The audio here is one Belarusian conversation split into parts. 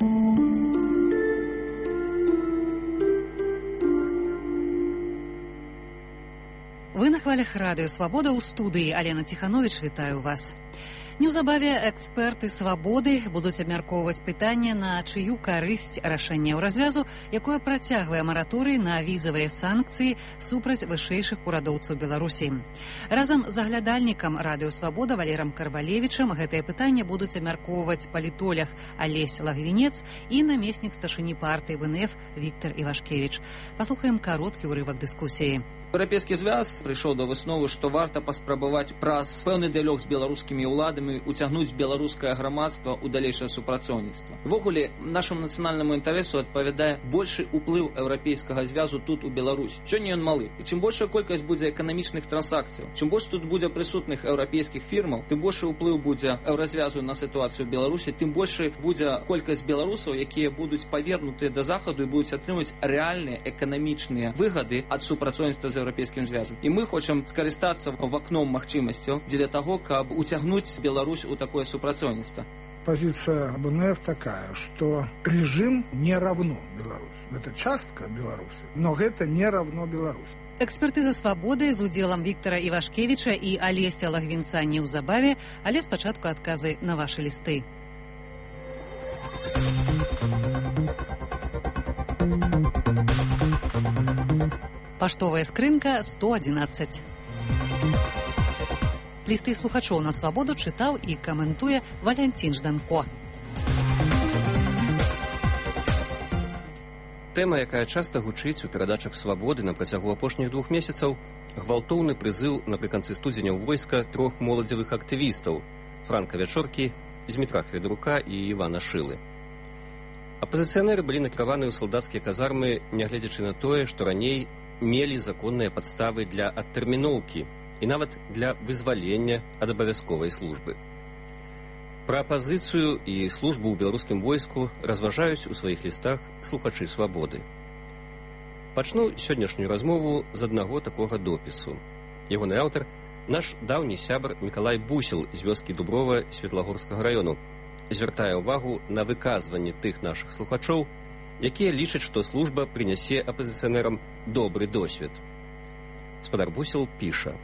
Вы на хвалях Радыё Свабода, ў студыі Алена Ціхановіч, вітаю вас. Неўзабаве эксперты «Свабоды» будуць абмяркоўваць пытанне, на чыю карысць рашэнняў развязу, якое працягвае мараторый на візавыя санкцыі супраць вышэйшых урадоўцаў Беларусі. Разам з аглядальнікам «Радыё Свабода» Валерам Карвалевічам гэтае пытанне будуць абмяркоўваць палітолог Алесь Лагвінец і намеснік старшыні партыі ВНФ Віктор Івашкевіч. Паслухаем кароткі ўрывак дыскусіі. Еўрапейскі звяз прыйшоў да высновы, што варта паспрабаваць праз пэўны дыялог з беларускімі ўладамі уцягнуць беларускае грамадства ў далейшае супрацоўніцтва. Увогуле, нашаму нацыянальнаму інтарэсу адпавядае большы ўплыў еўрапейскага звязу тут у Беларусі. Сёння ён малы. І чым большая колькасць будзе эканамічных трансакцыяў, чым больш тут будзе прысутных еўрапейскіх фірмаў, тым большы ўплыў будзе еўразвязу на сітуацыю ў Беларусі, тым большы будзе колькасць беларусаў, якія будуць павернутыя да захаду і будуць атрымаць рэальныя эканамічныя выгады ад супрацоўніцтва з еўрапейскім звязам. І мы хочам скарыстацца вакном магчымасцяў дзеля таго, каб уцягнуць Беларусь у такое супрацоўніцтва. Позиция БНФ такая, что режим не равно Беларусь. Это частка Беларуси, но это не равно Беларусь. Эксперты за «Свабоды» з удзелам Віктора Івашкевіча і Алеся Лагвінца неўзабаве, але спачатку адказы на вашы лісты. Паштовая скрынка 111. Лісты слухачоў на «Свабоду» чытаў і каментуе Валянцін Жданко. Тэма, якая часта гучыць у перадачах «Свабоды» на працягу апошніх 2 месяцаў, гвалтоўны прызыў напрыканцы студзеня ў войска 3 моладзевых актывістаў Франка Вячоркі, Змітра Хведрука і Івана Шылы. Апазіцыянеры былі накіраваны ў салдацкія казармы, нягледзячы на тое, што раней мелі законныя падставы для адтэрміноўкі і нават для вызвалення ад абавязковай службы. Пра апазіцыю і службу ў беларускім войску разважаюць у сваіх лістах слухачы «Свабоды». Пачну сённяшнюю размову з аднаго такога допісу. Ягоны аўтар – наш даўні сябар Мікалай Бусел з вёскі Дуброва Светлагорскага раёну. Звяртае ўвагу на выказванні тых нашых слухачоў, якія лічаць, што служба прынясе апазіцыянерам добры досвед. Спадар Бусел піша: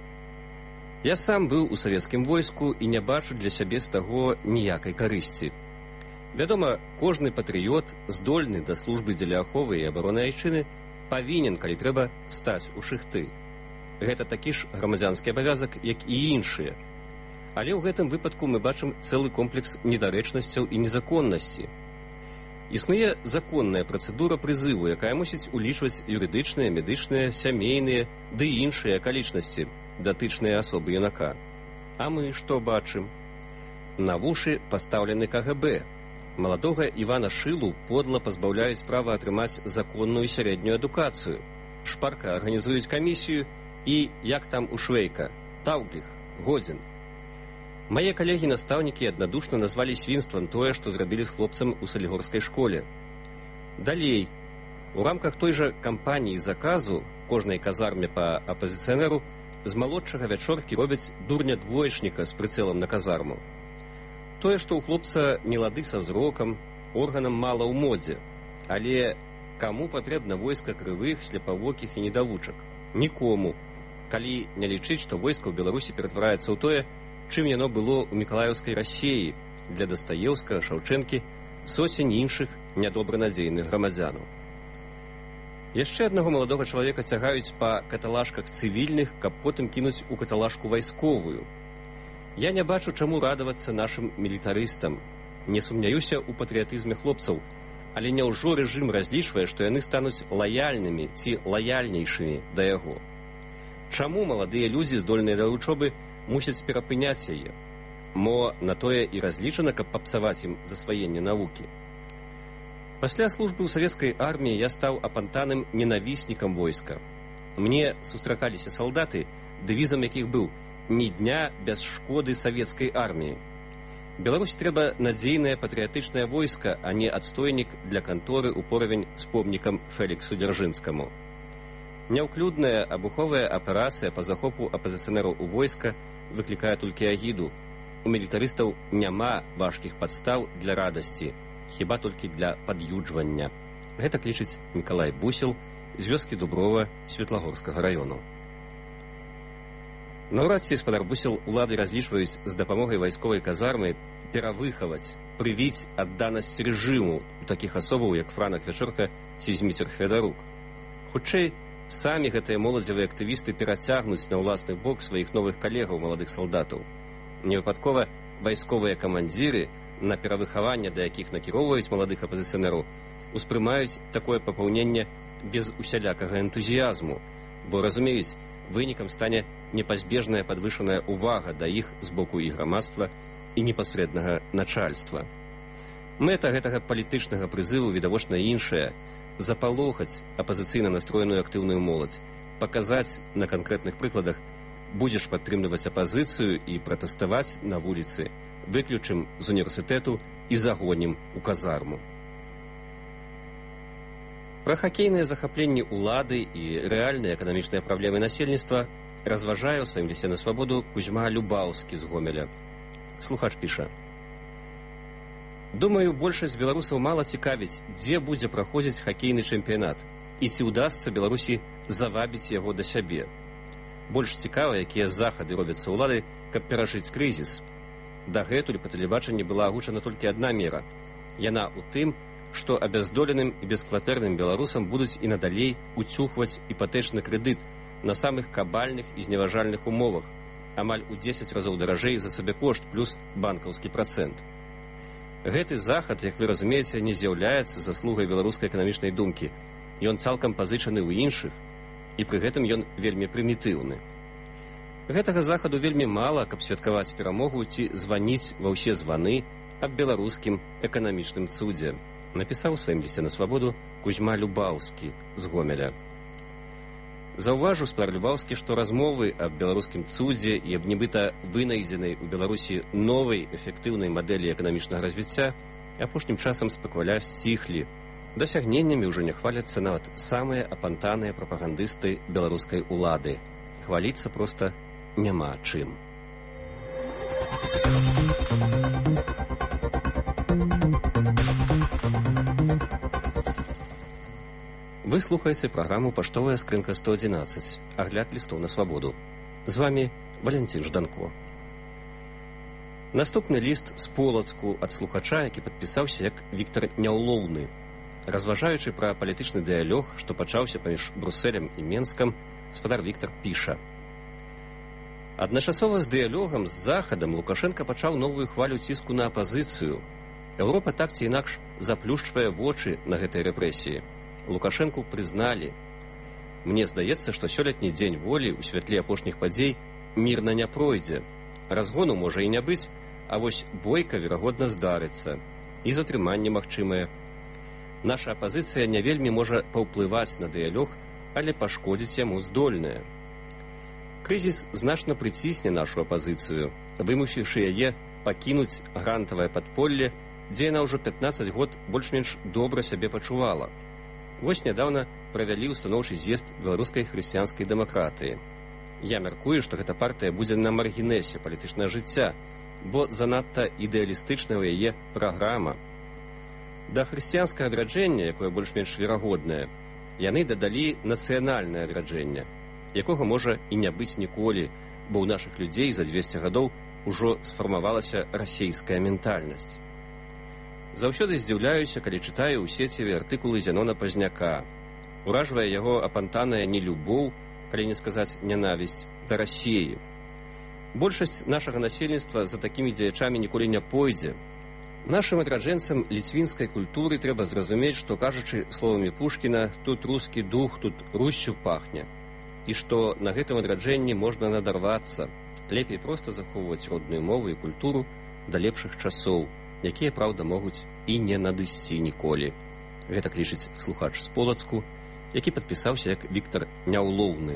«Я сам быў у савецкім войску і не бачу для сябе з таго ніякай карысці. Вядома, кожны патрыёт, здольны да службы дзеля аховы і абароны айчыны, павінен, калі трэба, стаць у шыхты. Гэта такі ж грамадзянскі абавязак, як і іншыя. Але ў гэтым выпадку мы бачым цэлы комплекс недарэчнасцяў і незаконнасці. Існуе законная працэдура прызыву, якая мусіць улічваць юрыдычныя, медычныя, сямейныя ды іншыя акалічнасці, датычныя асобы юнака. А мы што бачым? На вушы пастаўлены КГБ. Маладога Івана Шылу подла пазбаўляюць права атрымаць законную сярэднюю адукацыю. Шпарка арганізуюць камісію і, як там у Швейка, таўгліх, годзін. Мае калегі-настаўнікі аднадушна назвалі свінствам тое, што зрабілі з хлопцам у салігорскай школе. Далей, у рамках той жа кампаніі заказу кожнай казарме па апазіцыянеру з малодшага Вячоркі робяць дурня-двоечніка з прыцэлам на казарму. Тое, што ў хлопца не лады са зрокам, органам мала ў модзе. Але каму патрэбна войска крывых, сляпавокіх і недавучак? Нікому. Калі не лічыць, што войска ў Беларусі ператвараецца ў тое, чым яно было ў мікалаеўскай Расіі для Дастаеўскага, Шаўчэнкі, соцень іншых нядобранадзейных грамадзянаў. Яшчэ аднаго маладога чалавека цягаюць па каталажках цывільных, каб потым кінуць у каталажку вайсковую. Я не бачу, чаму радавацца нашым мілітарыстам. Не сумняюся ў патрыятызме хлопцаў, але няўжо рэжым разлічвае, што яны стануць лаяльнымі ці лаяльнейшымі да яго. Чаму маладыя людзі, здольныя да вучобы, мусяць перапыняць яе? Мо на тое і разлічана, каб папсаваць ім засваенне навукі. Пасля службы ў савецкай арміі я стаў апантаным ненавіснікам войска. Мне сустракаліся салдаты, дэвізам якіх быў «Ні дня без шкоды савецкай арміі». Беларусі трэба надзейнае патрыятычнае войска, а не адстойнік для канторы ў поравень з помнікам Феліксу Дзяржынскаму. Няўклюдная абуховая аперацыя па захопу апазіцыянераў у войска выклікае толькі агіду. У мілітарыстаў няма важкіх падстаў для радасці. хіба толькі для пад'юджвання. Гэта лічыць Мікалай Бусел з вёскі Дуброва Светлагорскага раёну. Наўрад ці спадар Бусел улады разлічваюць з дапамогай вайсковай казармы перавыхаваць, прывіць адданасць рэжыму у такіх асобаў, як Франак Вячорка ці Зміцер Хведарук. Хутчэй, самі гэтыя моладзевыя актывісты перацягнуць на ўласны бок сваіх новых калегаў, маладых салдатаў. Невыпадкова вайсковыя камандзіры, на перавыхаванне да якіх накіроўваюць маладых апазіцыянераў, успрымаюць такое папаўненне без усялякага энтузіязму, бо разумеюць, вынікам стане непазбежная падвышаная ўвага да іх з боку і грамадства, і непасрэднага начальства. Мэта гэтага палітычнага прызыву відавочна іншая – запалохаць апазіцыйна настроеную актыўную моладзь, паказаць на канкрэтных прыкладах, будзеш падтрымліваць апазіцыю і пратэставаць на вуліцы, выключым з універсітэту і загонім у казарму. Пра хакейныя захапленні ўлады і рэальныя эканамічныя праблемы насельніцтва разважае ў сваім лісце на свабоду Кузьма Любаўскі з Гомеля. Слухач піша: «Думаю, большасць беларусаў мала цікавіць, дзе будзе праходзіць хакейны чэмпіянат і ці ўдасца Беларусі завабіць яго да сябе. Больш цікава, якія захады робяцца ўлады, каб перажыць крызіс. Дагэтуль па тэлебачанні была агучана толькі адна мера. Яна ў тым, што абяздоленым і бескватэрным беларусам будуць і надалей уцюхваць іпатэчны крэдыт на самых кабальных і зневажальных умовах, амаль у 10 разоў даражэй за сабекошт плюс банкаўскі працэнт. Гэты захад, як вы разумееце, не з'яўляецца заслугай беларускай эканамічнай думкі. Ён цалкам пазычаны ў іншых, і пры гэтым ён вельмі прымітыўны. Гэтага захаду вельмі мала, каб святкаваць перамогу ці званіць ва ўсе званы аб беларускім эканамічным цудзе, напісаў у сваім лісце на свабоду Кузьма Любаўскі з Гомеля. Заўважу, спадар Любаўскі, што размовы аб беларускім цудзе і аб нібыта вынайдзенай у Беларусі новай эфектыўнай мадэлі эканамічнага развіцця апошнім часам спакваля сціхлі. Дасягненнямі ўжо не хваляцца нават самыя апантаныя прапагандысты беларускай улады. Хваліцца проста няма чым. Вы слухаеце праграму «Паштовая скрынка 111», агляд лістоў на свабоду. З вами Валянцін Жданко. Наступны ліст з Полацку ад слухача, які падпісаўся як Віктар Няўлоўны. Разважаючы пра палітычны дыялог, што пачаўся паміж Брусэлем і Менскам, спадар Віктар піша: «Адначасова з дыялогам з Захадам Лукашенка пачаў новую хвалю ціску на апазіцыю. Еўропа так ці інакш заплюшчвае вочы на гэтай рэпрэсіі. Лукашэнку прызналі. Мне здаецца, што сёлетні дзень волі ў святле апошніх падзей мірна не пройдзе. Разгону можа і не быць, а вось бойка, верагодна, здарыцца. І затрыманне магчымае. Наша апазіцыя не вельмі можа паўплываць на дыялог, але пашкодзіць яму здольная. Крызіс значна прыцісне нашу апазіцыю, вымусіўшы яе пакінуць грантавае падполле, дзе яна ўжо 15 год больш-менш добра сябе пачувала. Вось нядаўна правялі ўстаноўчы з'езд беларускай хрысціянскай дэмакратыі. Я мяркую, што гэта партыя будзе на маргінесе палітычнага жыцця, бо занадта ідэалістычная ў яе праграма. Да хрысціянскага адраджэння, якое больш-менш верагоднае, яны дадалі нацыянальнае адраджэнне, якога можа і не быць ніколі, бо ў нашых людзей за 200 гадоў ужо сфармавалася расейская ментальнасць. Заўсёды здзіўляюся, калі чытаю ў сеціве артыкулы Зянона Пазняка. Уражвае яго апантаная нелюбоў, калі не сказаць нянавісць, да Расіі. Большасць нашага насельніцтва за такімі дзеячамі ніколі не пойдзе. Нашым адраджэнцам ліцвінскай культуры трэба зразумець, што, кажучы словамі Пушкіна, тут рускі дух, тут руссю пахне. І што на гэтым адраджэнні можна надарвацца. Лепей проста захоўваць родную мову і культуру да лепшых часоў, якія, праўда, могуць і не надысці ніколі. Гэта лічыць слухач з Полацку, які падпісаўся як Віктар Няўлоўны.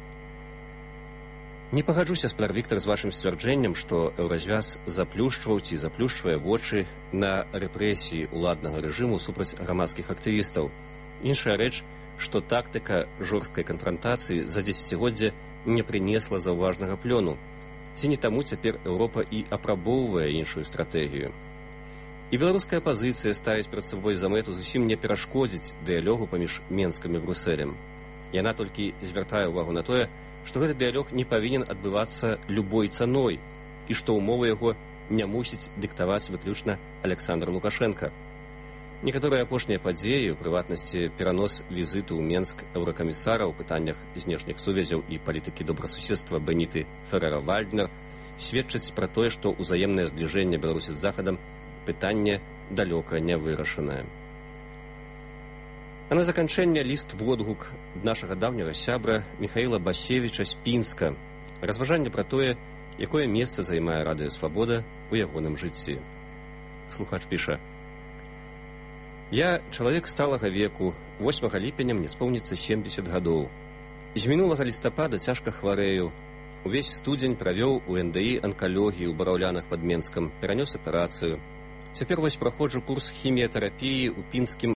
Не пагаджуся, спадар Віктар, з вашым сцвярджэннем, што еўразвяз заплюшчваў ці заплюшчвае вочы на рэпрэсіі ўладнага рэжыму супраць грамадскіх актывістаў. Іншая рэч, што тактыка жорсткай канфрантацыі за дзесяцігоддзе не прынесла заўважнага плёну. Ці не таму цяпер Еўропа і апрабоўвае іншую стратэгію. І беларуская пазіцыя ставіць перад сабой за мэту зусім не перашкодзіць дыялогу паміж Менскам і Брусэлем. Яна толькі звяртае ўвагу на тое, што гэты дыялог не павінен адбывацца любой цаной і што ўмовы яго не мусіць дыктаваць выключна Александр Лукашенко. Некаторыя апошнія падзеі, у прыватнасці перанос візіту ў Менск еўракамісара ў пытаннях знешніх сувязяў і палітыкі добрасуседства Беніты Ферера-Вальднер, сведчыць пра тое, што ўзаемнае збліжэнне Беларусі з Захадам пытанне далёка не вырашанае. А на заканчэнне ліст водгук нашага даўняга сябра Михаіла Басевіча з Пінска, разважанне пра тое, якое месца займае Радыё Свабода ў ягоным жыцці. Слухач піша: «Я чалавек сталага веку, 8 ліпеня мне споўніцца 70 гадоў. З мінулага лістапада цяжка хварэю. Увесь студзень правёў у НДІ анкалогіі ў Бараўлянах пад Менскам, перанёс аперацыю. Цяпер вось праходжу курс хіміятэрапіі ў пінскім